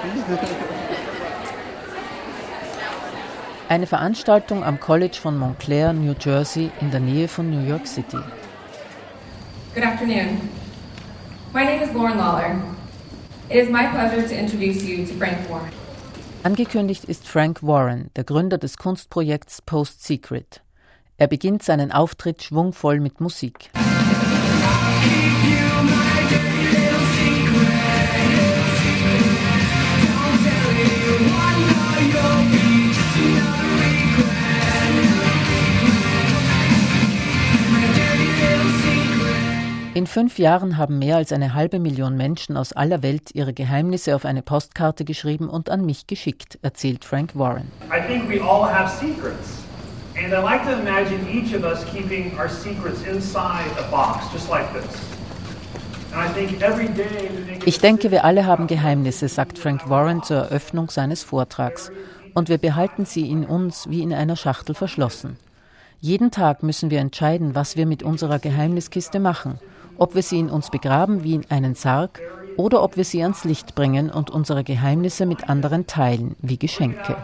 Eine Veranstaltung am College von Montclair, New Jersey, in der Nähe von New York City. Good afternoon. My name is Lauren Lawler. It is my pleasure to introduce you to Frank Warren. Angekündigt ist Frank Warren, der Gründer des Kunstprojekts Post Secret. Er beginnt seinen Auftritt schwungvoll mit Musik. In 5 Jahren haben mehr als 500.000 Menschen aus aller Welt ihre Geheimnisse auf eine Postkarte geschrieben und an mich geschickt, erzählt Frank Warren. I think we all have secrets. And I like to imagine each of us keeping our secrets inside a box, just like this. And I think every day we make Ich denke, wir alle haben Geheimnisse, sagt Frank Warren zur Eröffnung seines Vortrags. Und wir behalten sie in uns wie in einer Schachtel verschlossen. Jeden Tag müssen wir entscheiden, was wir mit unserer Geheimniskiste machen. Ob wir sie in uns begraben wie in einen Sarg oder ob wir sie ans Licht bringen und unsere Geheimnisse mit anderen teilen, wie Geschenke.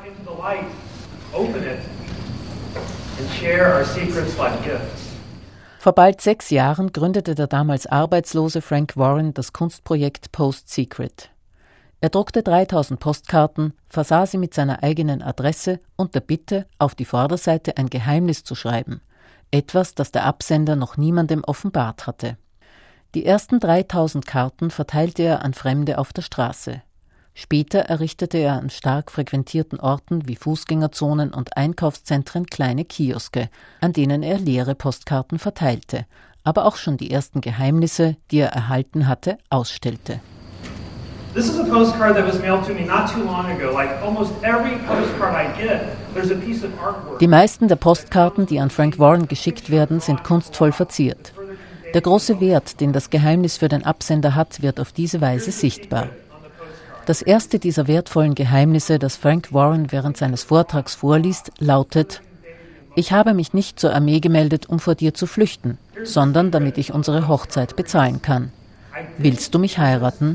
Vor bald 6 Jahren gründete der damals arbeitslose Frank Warren das Kunstprojekt Post Secret. Er druckte 3000 Postkarten, versah sie mit seiner eigenen Adresse und der Bitte, auf die Vorderseite ein Geheimnis zu schreiben. Etwas, das der Absender noch niemandem offenbart hatte. Die ersten 3000 Karten verteilte er an Fremde auf der Straße. Später errichtete er an stark frequentierten Orten wie Fußgängerzonen und Einkaufszentren kleine Kioske, an denen er leere Postkarten verteilte, aber auch schon die ersten Geheimnisse, die er erhalten hatte, ausstellte. This is a postcard that was mailed to me not too long ago. Like almost every postcard I get, there's a piece of artwork. Die meisten der Postkarten, die an Frank Warren geschickt werden, sind kunstvoll verziert. Der große Wert, den das Geheimnis für den Absender hat, wird auf diese Weise sichtbar. Das erste dieser wertvollen Geheimnisse, das Frank Warren während seines Vortrags vorliest, lautet: Ich habe mich nicht zur Armee gemeldet, um vor dir zu flüchten, sondern damit ich unsere Hochzeit bezahlen kann. Willst du mich heiraten?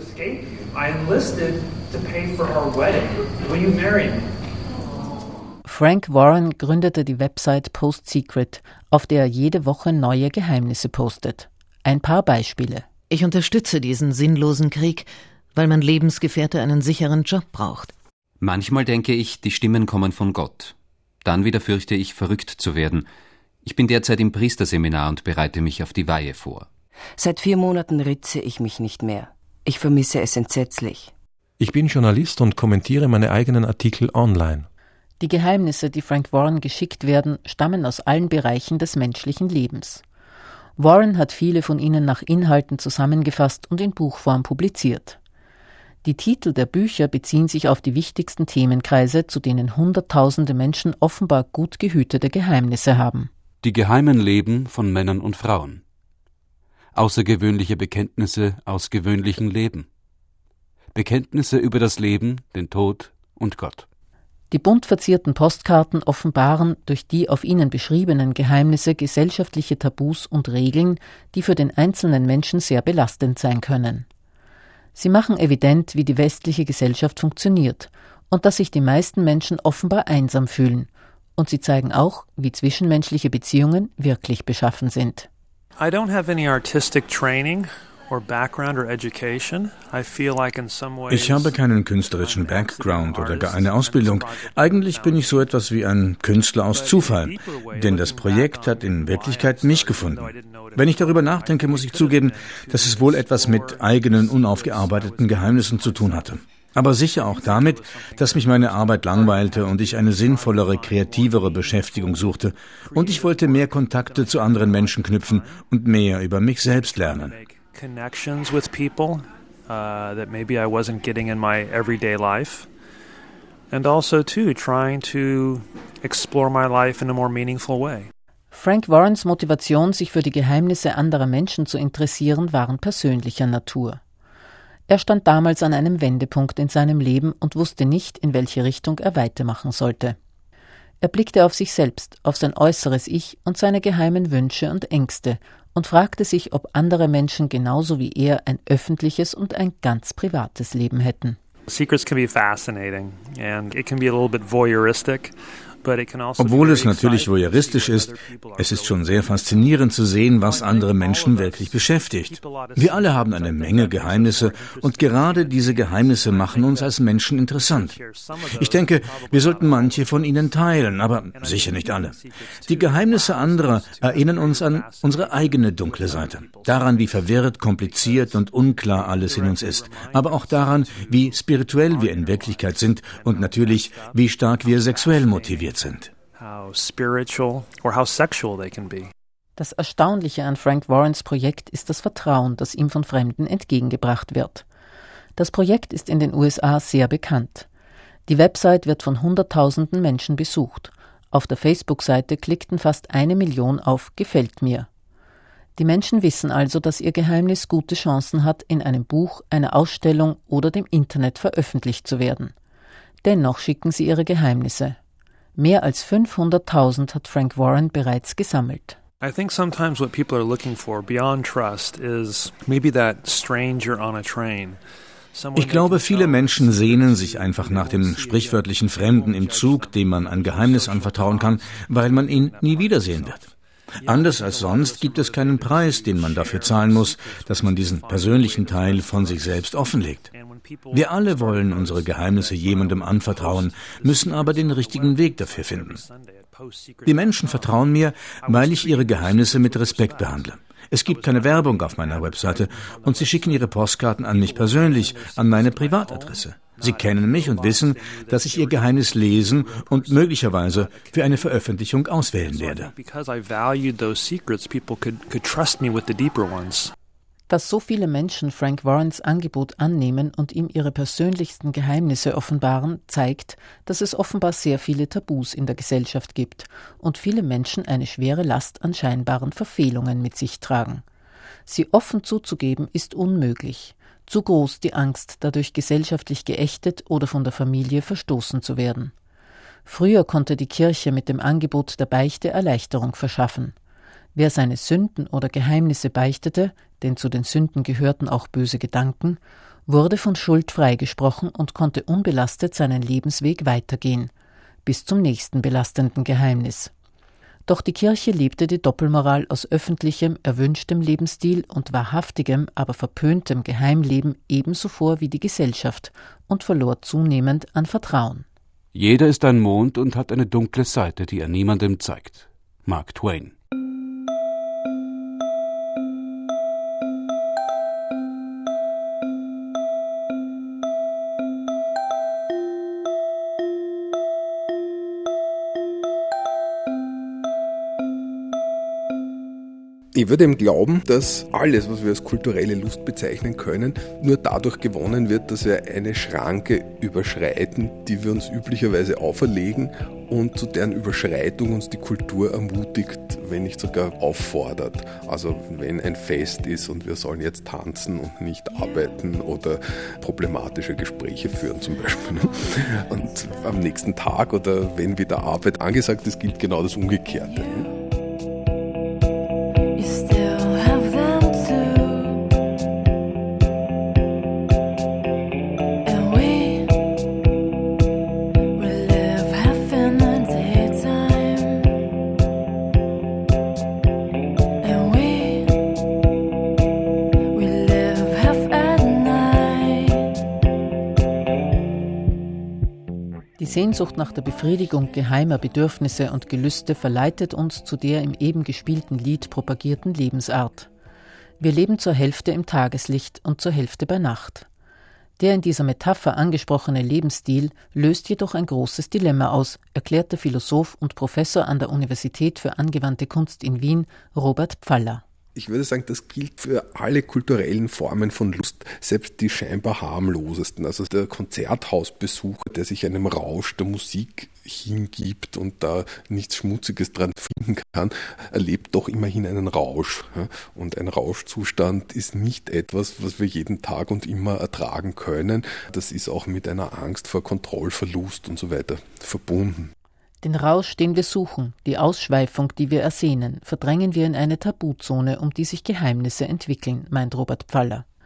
Frank Warren gründete die Website Post Secret, auf der er jede Woche neue Geheimnisse postet. Ein paar Beispiele. Ich unterstütze diesen sinnlosen Krieg, weil mein Lebensgefährte einen sicheren Job braucht. Manchmal denke ich, die Stimmen kommen von Gott. Dann wieder fürchte ich, verrückt zu werden. Ich bin derzeit im Priesterseminar und bereite mich auf die Weihe vor. Seit 4 Monaten ritze ich mich nicht mehr. Ich vermisse es entsetzlich. Ich bin Journalist und kommentiere meine eigenen Artikel online. Die Geheimnisse, die Frank Warren geschickt werden, stammen aus allen Bereichen des menschlichen Lebens. Warren hat viele von ihnen nach Inhalten zusammengefasst und in Buchform publiziert. Die Titel der Bücher beziehen sich auf die wichtigsten Themenkreise, zu denen Hunderttausende Menschen offenbar gut gehütete Geheimnisse haben. Die geheimen Leben von Männern und Frauen. Außergewöhnliche Bekenntnisse aus gewöhnlichen Leben. Bekenntnisse über das Leben, den Tod und Gott. Die bunt verzierten Postkarten offenbaren durch die auf ihnen beschriebenen Geheimnisse gesellschaftliche Tabus und Regeln, die für den einzelnen Menschen sehr belastend sein können. Sie machen evident, wie die westliche Gesellschaft funktioniert und dass sich die meisten Menschen offenbar einsam fühlen. Und sie zeigen auch, wie zwischenmenschliche Beziehungen wirklich beschaffen sind. I don't have any artistic training or background or education. I feel like in some ways Ich habe keinen künstlerischen Background oder gar eine Ausbildung. Eigentlich bin ich so etwas wie ein Künstler aus Zufall, denn das Projekt hat in Wirklichkeit mich gefunden. Wenn ich darüber nachdenke, muss ich zugeben, dass es wohl etwas mit eigenen unaufgearbeiteten Geheimnissen zu tun hatte. Aber sicher auch damit, dass mich meine Arbeit langweilte und ich eine sinnvollere, kreativere Beschäftigung suchte. Und ich wollte mehr Kontakte zu anderen Menschen knüpfen und mehr über mich selbst lernen. Connections with people that maybe I wasn't getting in my everyday life. And also too trying to explore my life in a more meaningful way. Frank Warrens Motivation, sich für die Geheimnisse anderer Menschen zu interessieren, waren persönlicher Natur. Er stand damals an einem Wendepunkt in seinem Leben und wusste nicht, in welche Richtung er weitermachen sollte. Er blickte auf sich selbst, auf sein äußeres Ich und seine geheimen Wünsche und Ängste und fragte sich, ob andere Menschen genauso wie er ein öffentliches und ein ganz privates Leben hätten. Secrets can be fascinating and it can be a little bit voyeuristic. Obwohl es natürlich voyeuristisch ist, es ist schon sehr faszinierend zu sehen, was andere Menschen wirklich beschäftigt. Wir alle haben eine Menge Geheimnisse und gerade diese Geheimnisse machen uns als Menschen interessant. Ich denke, wir sollten manche von ihnen teilen, aber sicher nicht alle. Die Geheimnisse anderer erinnern uns an unsere eigene dunkle Seite, daran, wie verwirrt, kompliziert und unklar alles in uns ist, aber auch daran, wie spirituell wir in Wirklichkeit sind und natürlich, wie stark wir sexuell motiviert sind. Das Erstaunliche an Frank Warrens Projekt ist das Vertrauen, das ihm von Fremden entgegengebracht wird. Das Projekt ist in den USA sehr bekannt. Die Website wird von Hunderttausenden Menschen besucht. Auf der Facebook-Seite klickten fast 1 Million auf »Gefällt mir«. Die Menschen wissen also, dass ihr Geheimnis gute Chancen hat, in einem Buch, einer Ausstellung oder dem Internet veröffentlicht zu werden. Dennoch schicken sie ihre Geheimnisse. Mehr als 500.000 hat Frank Warren bereits gesammelt. I think sometimes what people are looking for beyond trust is maybe that stranger on a train. Ich glaube, viele Menschen sehnen sich einfach nach dem sprichwörtlichen Fremden im Zug, dem man ein Geheimnis anvertrauen kann, weil man ihn nie wiedersehen wird. Anders als sonst gibt es keinen Preis, den man dafür zahlen muss, dass man diesen persönlichen Teil von sich selbst offenlegt. Wir alle wollen unsere Geheimnisse jemandem anvertrauen, müssen aber den richtigen Weg dafür finden. Die Menschen vertrauen mir, weil ich ihre Geheimnisse mit Respekt behandle. Es gibt keine Werbung auf meiner Webseite und sie schicken ihre Postkarten an mich persönlich, an meine Privatadresse. Sie kennen mich und wissen, dass ich ihr Geheimnis lesen und möglicherweise für eine Veröffentlichung auswählen werde. Dass so viele Menschen Frank Warrens Angebot annehmen und ihm ihre persönlichsten Geheimnisse offenbaren, zeigt, dass es offenbar sehr viele Tabus in der Gesellschaft gibt und viele Menschen eine schwere Last an scheinbaren Verfehlungen mit sich tragen. Sie offen zuzugeben, ist unmöglich. Zu groß die Angst, dadurch gesellschaftlich geächtet oder von der Familie verstoßen zu werden. Früher konnte die Kirche mit dem Angebot der Beichte Erleichterung verschaffen. Wer seine Sünden oder Geheimnisse beichtete, denn zu den Sünden gehörten auch böse Gedanken, wurde von Schuld freigesprochen und konnte unbelastet seinen Lebensweg weitergehen, bis zum nächsten belastenden Geheimnis. Doch die Kirche lebte die Doppelmoral aus öffentlichem, erwünschtem Lebensstil und wahrhaftigem, aber verpöntem Geheimleben ebenso vor wie die Gesellschaft und verlor zunehmend an Vertrauen. Jeder ist ein Mond und hat eine dunkle Seite, die er niemandem zeigt. Mark Twain. Ich würde eben glauben, dass alles, was wir als kulturelle Lust bezeichnen können, nur dadurch gewonnen wird, dass wir eine Schranke überschreiten, die wir uns üblicherweise auferlegen und zu deren Überschreitung uns die Kultur ermutigt, wenn nicht sogar auffordert. Also wenn ein Fest ist und wir sollen jetzt tanzen und nicht arbeiten oder problematische Gespräche führen zum Beispiel. Und am nächsten Tag oder wenn wieder Arbeit angesagt ist, gilt genau das Umgekehrte. Die Sehnsucht nach der Befriedigung geheimer Bedürfnisse und Gelüste verleitet uns zu der im eben gespielten Lied propagierten Lebensart. Wir leben zur Hälfte im Tageslicht und zur Hälfte bei Nacht. Der in dieser Metapher angesprochene Lebensstil löst jedoch ein großes Dilemma aus, erklärt der Philosoph und Professor an der Universität für angewandte Kunst in Wien, Robert Pfaller. Ich würde sagen, das gilt für alle kulturellen Formen von Lust, selbst die scheinbar harmlosesten. Also der Konzerthausbesucher, der sich einem Rausch der Musik hingibt und da nichts Schmutziges dran finden kann, erlebt doch immerhin einen Rausch. Und ein Rauschzustand ist nicht etwas, was wir jeden Tag und immer ertragen können. Das ist auch mit einer Angst vor Kontrollverlust und so weiter verbunden. Den Rausch, den wir suchen, die Ausschweifung, die wir ersehnen, verdrängen wir in eine Tabuzone, um die sich Geheimnisse entwickeln, meint Robert Pfaller.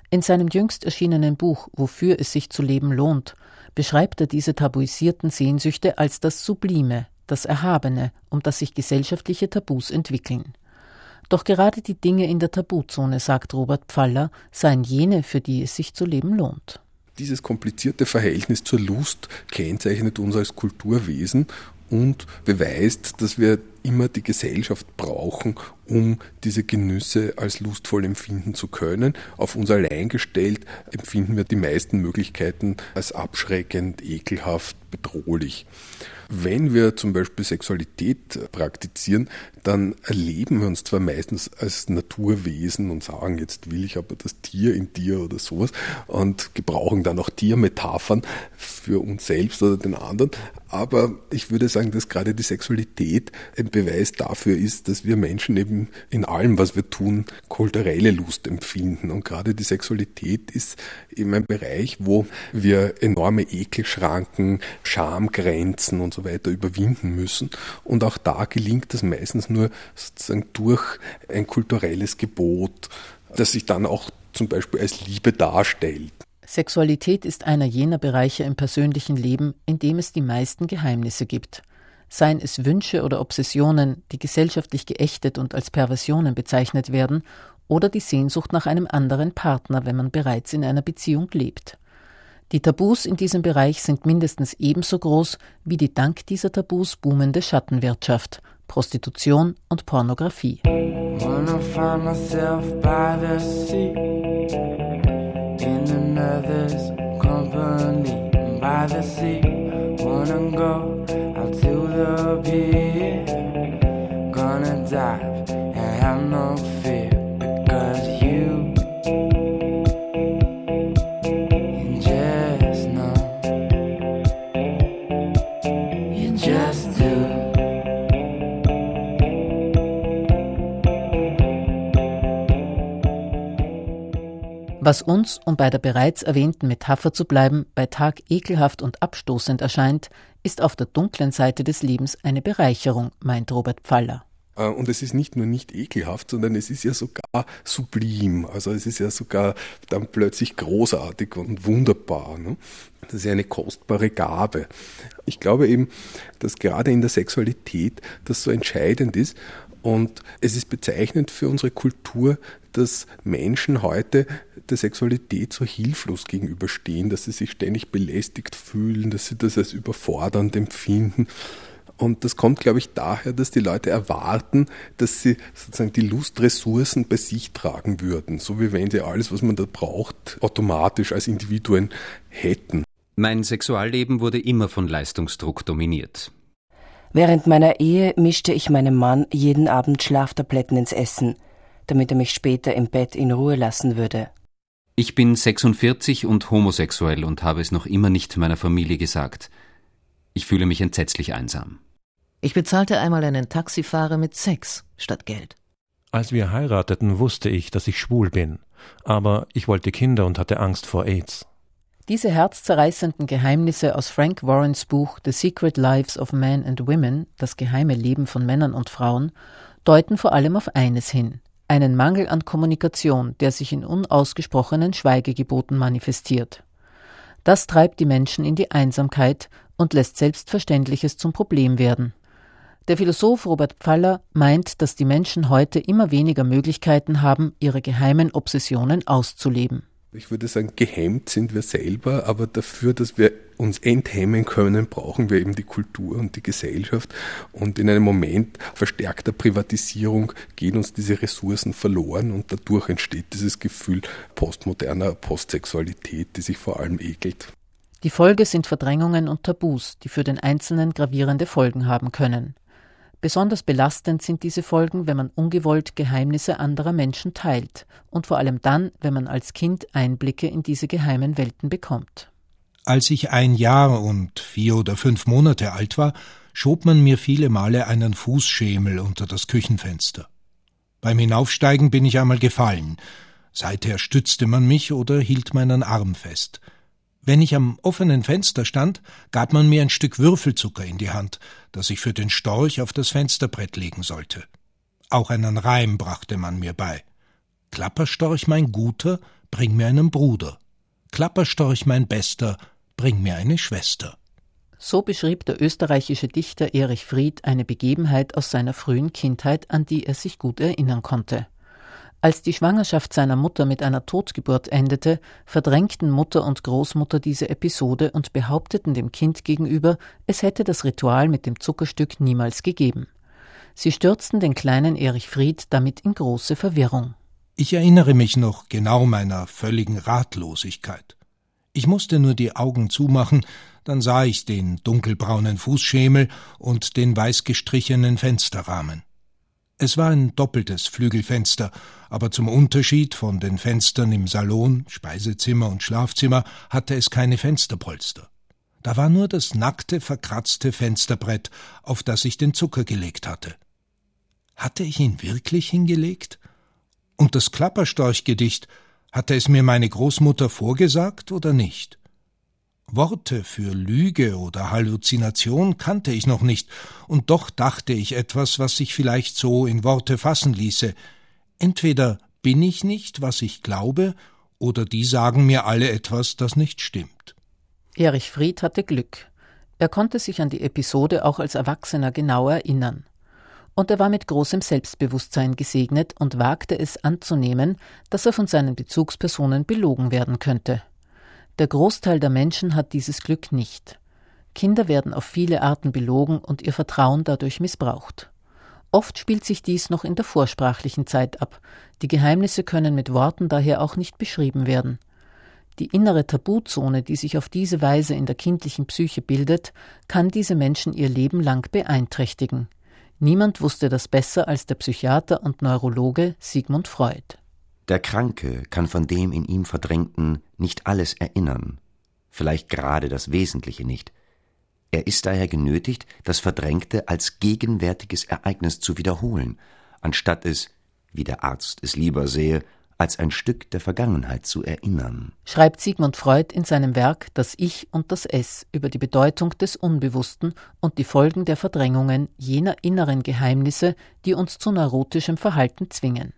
In seinem jüngst erschienenen Buch »Wofür es sich zu leben lohnt« beschreibt er diese tabuisierten Sehnsüchte als das Sublime, das Erhabene, um das sich gesellschaftliche Tabus entwickeln. Doch gerade die Dinge in der Tabuzone, sagt Robert Pfaller, seien jene, für die es sich zu leben lohnt. Dieses komplizierte Verhältnis zur Lust kennzeichnet uns als Kulturwesen und beweist, dass wir immer die Gesellschaft brauchen, um diese Genüsse als lustvoll empfinden zu können. Auf uns allein gestellt empfinden wir die meisten Möglichkeiten als abschreckend, ekelhaft, bedrohlich. Wenn wir zum Beispiel Sexualität praktizieren, dann erleben wir uns zwar meistens als Naturwesen und sagen, jetzt will ich aber das Tier in dir oder sowas und gebrauchen dann auch Tiermetaphern für uns selbst oder den anderen. Aber ich würde sagen, dass gerade die Sexualität ein Beweis dafür ist, dass wir Menschen eben in allem, was wir tun, kulturelle Lust empfinden. Und gerade die Sexualität ist eben ein Bereich, wo wir enorme Ekelschranken, Schamgrenzen und so weiter überwinden müssen. Und auch da gelingt das meistens nur sozusagen durch ein kulturelles Gebot, das sich dann auch zum Beispiel als Liebe darstellt. Sexualität ist einer jener Bereiche im persönlichen Leben, in dem es die meisten Geheimnisse gibt. Seien es Wünsche oder Obsessionen, die gesellschaftlich geächtet und als Perversionen bezeichnet werden, oder die Sehnsucht nach einem anderen Partner, wenn man bereits in einer Beziehung lebt. Die Tabus in diesem Bereich sind mindestens ebenso groß wie die dank dieser Tabus boomende Schattenwirtschaft, Prostitution und Pornografie. In another's company by the sea, wanna go out to the pier, gonna dive and have no fear, because you just know, you just do. Was uns, um bei der bereits erwähnten Metapher zu bleiben, bei Tag ekelhaft und abstoßend erscheint, ist auf der dunklen Seite des Lebens eine Bereicherung, meint Robert Pfaller. Und es ist nicht nur nicht ekelhaft, sondern es ist ja sogar sublim. Also es ist ja sogar dann plötzlich großartig und wunderbar. Ne? Das ist ja eine kostbare Gabe. Ich glaube eben, dass gerade in der Sexualität das so entscheidend ist. Und es ist bezeichnend für unsere Kultur, dass Menschen heute der Sexualität so hilflos gegenüberstehen, dass sie sich ständig belästigt fühlen, dass sie das als überfordernd empfinden. Und das kommt, glaube ich, daher, dass die Leute erwarten, dass sie sozusagen die Lustressourcen bei sich tragen würden, so wie wenn sie alles, was man da braucht, automatisch als Individuen hätten. Mein Sexualleben wurde immer von Leistungsdruck dominiert. Während meiner Ehe mischte ich meinem Mann jeden Abend Schlaftabletten ins Essen, damit er mich später im Bett in Ruhe lassen würde. Ich bin 46 und homosexuell und habe es noch immer nicht meiner Familie gesagt. Ich fühle mich entsetzlich einsam. Ich bezahlte einmal einen Taxifahrer mit Sex statt Geld. Als wir heirateten, wusste ich, dass ich schwul bin. Aber ich wollte Kinder und hatte Angst vor AIDS. Diese herzzerreißenden Geheimnisse aus Frank Warrens Buch The Secret Lives of Men and Women, das geheime Leben von Männern und Frauen, deuten vor allem auf eines hin: einen Mangel an Kommunikation, der sich in unausgesprochenen Schweigegeboten manifestiert. Das treibt die Menschen in die Einsamkeit und lässt Selbstverständliches zum Problem werden. Der Philosoph Robert Pfaller meint, dass die Menschen heute immer weniger Möglichkeiten haben, ihre geheimen Obsessionen auszuleben. Ich würde sagen, gehemmt sind wir selber, aber dafür, dass wir uns enthemmen können, brauchen wir eben die Kultur und die Gesellschaft. Und in einem Moment verstärkter Privatisierung gehen uns diese Ressourcen verloren und dadurch entsteht dieses Gefühl postmoderner Postsexualität, die sich vor allem ekelt. Die Folge sind Verdrängungen und Tabus, die für den Einzelnen gravierende Folgen haben können. Besonders belastend sind diese Folgen, wenn man ungewollt Geheimnisse anderer Menschen teilt und vor allem dann, wenn man als Kind Einblicke in diese geheimen Welten bekommt. Als ich 1 Jahr und 4 oder 5 Monate alt war, schob man mir viele Male einen Fußschemel unter das Küchenfenster. Beim Hinaufsteigen bin ich einmal gefallen. Seither stützte man mich oder hielt meinen Arm fest. Wenn ich am offenen Fenster stand, gab man mir ein Stück Würfelzucker in die Hand, das ich für den Storch auf das Fensterbrett legen sollte. Auch einen Reim brachte man mir bei. Klapperstorch, mein Guter, bring mir einen Bruder. Klapperstorch, mein Bester, bring mir eine Schwester. So beschrieb der österreichische Dichter Erich Fried eine Begebenheit aus seiner frühen Kindheit, an die er sich gut erinnern konnte. Als die Schwangerschaft seiner Mutter mit einer Totgeburt endete, verdrängten Mutter und Großmutter diese Episode und behaupteten dem Kind gegenüber, es hätte das Ritual mit dem Zuckerstück niemals gegeben. Sie stürzten den kleinen Erich Fried damit in große Verwirrung. Ich erinnere mich noch genau meiner völligen Ratlosigkeit. Ich musste nur die Augen zumachen, dann sah ich den dunkelbraunen Fußschemel und den weiß gestrichenen Fensterrahmen. Es war ein doppeltes Flügelfenster, aber zum Unterschied von den Fenstern im Salon, Speisezimmer und Schlafzimmer hatte es keine Fensterpolster. Da war nur das nackte, verkratzte Fensterbrett, auf das ich den Zucker gelegt hatte. Hatte ich ihn wirklich hingelegt? Und das Klapperstorch-Gedicht, hatte es mir meine Großmutter vorgesagt oder nicht? Worte für Lüge oder Halluzination kannte ich noch nicht, und doch dachte ich etwas, was sich vielleicht so in Worte fassen ließe. Entweder bin ich nicht, was ich glaube, oder die sagen mir alle etwas, das nicht stimmt. Erich Fried hatte Glück. Er konnte sich an die Episode auch als Erwachsener genau erinnern. Und er war mit großem Selbstbewusstsein gesegnet und wagte es anzunehmen, dass er von seinen Bezugspersonen belogen werden könnte. Der Großteil der Menschen hat dieses Glück nicht. Kinder werden auf viele Arten belogen und ihr Vertrauen dadurch missbraucht. Oft spielt sich dies noch in der vorsprachlichen Zeit ab. Die Geheimnisse können mit Worten daher auch nicht beschrieben werden. Die innere Tabuzone, die sich auf diese Weise in der kindlichen Psyche bildet, kann diese Menschen ihr Leben lang beeinträchtigen. Niemand wusste das besser als der Psychiater und Neurologe Sigmund Freud. Der Kranke kann von dem in ihm Verdrängten nicht alles erinnern, vielleicht gerade das Wesentliche nicht. Er ist daher genötigt, das Verdrängte als gegenwärtiges Ereignis zu wiederholen, anstatt es, wie der Arzt es lieber sähe, als ein Stück der Vergangenheit zu erinnern. Schreibt Sigmund Freud in seinem Werk Das Ich und das Es über die Bedeutung des Unbewussten und die Folgen der Verdrängungen jener inneren Geheimnisse, die uns zu neurotischem Verhalten zwingen.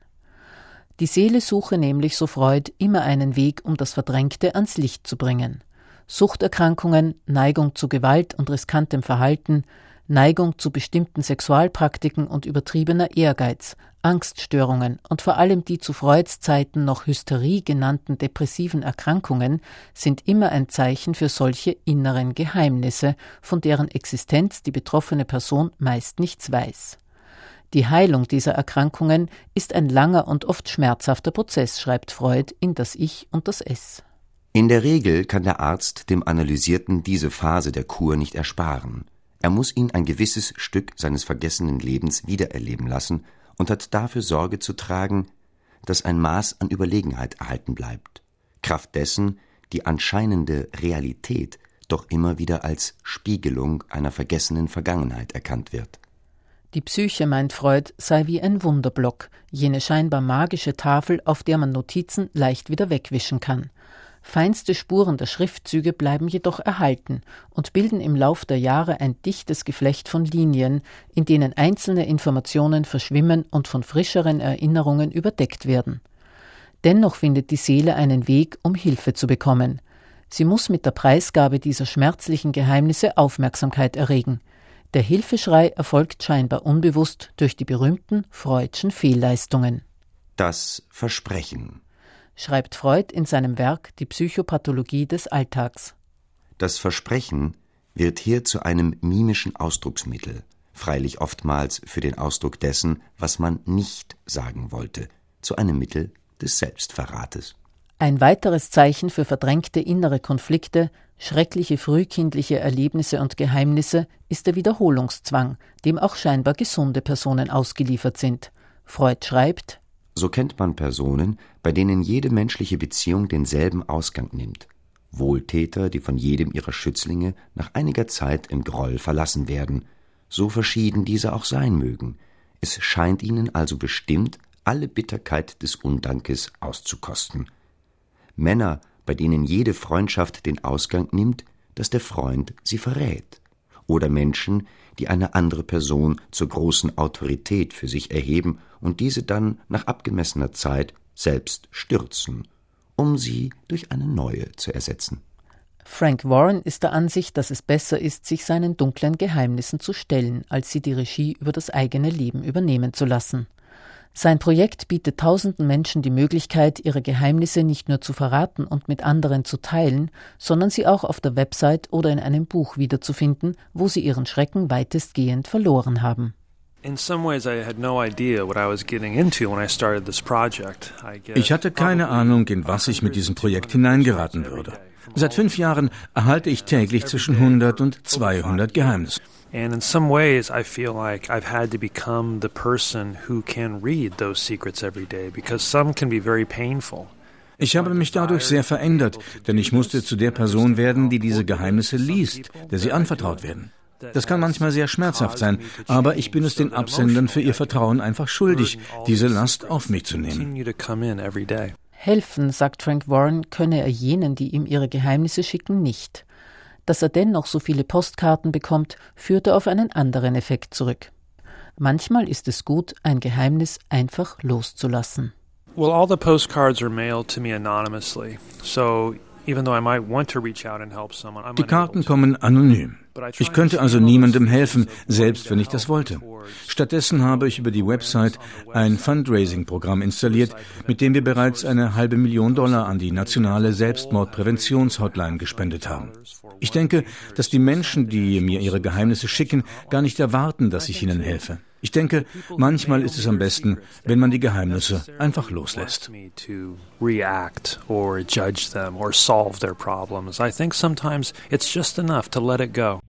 Die Seele suche nämlich, so Freud, immer einen Weg, um das Verdrängte ans Licht zu bringen. Suchterkrankungen, Neigung zu Gewalt und riskantem Verhalten, Neigung zu bestimmten Sexualpraktiken und übertriebener Ehrgeiz, Angststörungen und vor allem die zu Freuds Zeiten noch Hysterie genannten depressiven Erkrankungen sind immer ein Zeichen für solche inneren Geheimnisse, von deren Existenz die betroffene Person meist nichts weiß. Die Heilung dieser Erkrankungen ist ein langer und oft schmerzhafter Prozess, schreibt Freud in Das Ich und das Es. In der Regel kann der Arzt dem Analysierten diese Phase der Kur nicht ersparen. Er muss ihn ein gewisses Stück seines vergessenen Lebens wiedererleben lassen und hat dafür Sorge zu tragen, dass ein Maß an Überlegenheit erhalten bleibt, kraft dessen die anscheinende Realität doch immer wieder als Spiegelung einer vergessenen Vergangenheit erkannt wird. Die Psyche, meint Freud, sei wie ein Wunderblock, jene scheinbar magische Tafel, auf der man Notizen leicht wieder wegwischen kann. Feinste Spuren der Schriftzüge bleiben jedoch erhalten und bilden im Lauf der Jahre ein dichtes Geflecht von Linien, in denen einzelne Informationen verschwimmen und von frischeren Erinnerungen überdeckt werden. Dennoch findet die Seele einen Weg, um Hilfe zu bekommen. Sie muss mit der Preisgabe dieser schmerzlichen Geheimnisse Aufmerksamkeit erregen. Der Hilfeschrei erfolgt scheinbar unbewusst durch die berühmten Freudschen Fehlleistungen. Das Versprechen, schreibt Freud in seinem Werk Die Psychopathologie des Alltags. Das Versprechen wird hier zu einem mimischen Ausdrucksmittel, freilich oftmals für den Ausdruck dessen, was man nicht sagen wollte, zu einem Mittel des Selbstverrates. Ein weiteres Zeichen für verdrängte innere Konflikte, schreckliche frühkindliche Erlebnisse und Geheimnisse ist der Wiederholungszwang, dem auch scheinbar gesunde Personen ausgeliefert sind. Freud schreibt: So kennt man Personen, bei denen jede menschliche Beziehung denselben Ausgang nimmt. Wohltäter, die von jedem ihrer Schützlinge nach einiger Zeit im Groll verlassen werden, so verschieden diese auch sein mögen. Es scheint ihnen also bestimmt, alle Bitterkeit des Undankes auszukosten. Männer, bei denen jede Freundschaft den Ausgang nimmt, dass der Freund sie verrät. Oder Menschen, die eine andere Person zur großen Autorität für sich erheben und diese dann nach abgemessener Zeit selbst stürzen. um sie durch eine neue zu ersetzen. Frank Warren ist der Ansicht, dass es besser ist, sich seinen dunklen Geheimnissen zu stellen, als sie die Regie über das eigene Leben übernehmen zu lassen. Sein Projekt bietet tausenden Menschen die Möglichkeit, ihre Geheimnisse nicht nur zu verraten und mit anderen zu teilen, sondern sie auch auf der Website oder in einem Buch wiederzufinden, wo sie ihren Schrecken weitestgehend verloren haben. Ich hatte keine Ahnung, in was ich mit diesem Projekt hineingeraten würde. Seit 5 Jahren erhalte ich täglich zwischen 100 und 200 Geheimnisse. And in some ways, I feel like I've had to become the person who can read those secrets every day, because some can be very painful. Ich habe mich dadurch sehr verändert, denn ich musste zu der Person werden, die diese Geheimnisse liest, der sie anvertraut werden. Das kann manchmal sehr schmerzhaft sein, aber ich bin es den Absendern für ihr Vertrauen einfach schuldig, diese Last auf mich zu nehmen. Helfen, sagt Frank Warren, könne er jenen, die ihm ihre Geheimnisse schicken, nicht. Dass er dennoch so viele Postkarten bekommt, führte auf einen anderen Effekt zurück. Manchmal ist es gut, ein Geheimnis einfach loszulassen. Well, all the postcards are mailed to me anonymously, so even though I might want to reach out and help someone, I'm Die Karten kommen anonym. Ich könnte also niemandem helfen, selbst wenn ich das wollte. Stattdessen habe ich über die Website ein Fundraising-Programm installiert, mit dem wir bereits $500.000 an die nationale Selbstmordpräventions-Hotline gespendet haben. Ich denke, dass die Menschen, die mir ihre Geheimnisse schicken, gar nicht erwarten, dass ich ihnen helfe. Ich denke, manchmal ist es am besten, wenn man die Geheimnisse einfach loslässt. React or judge them or solve their problems. I think sometimes it's just enough to let it go.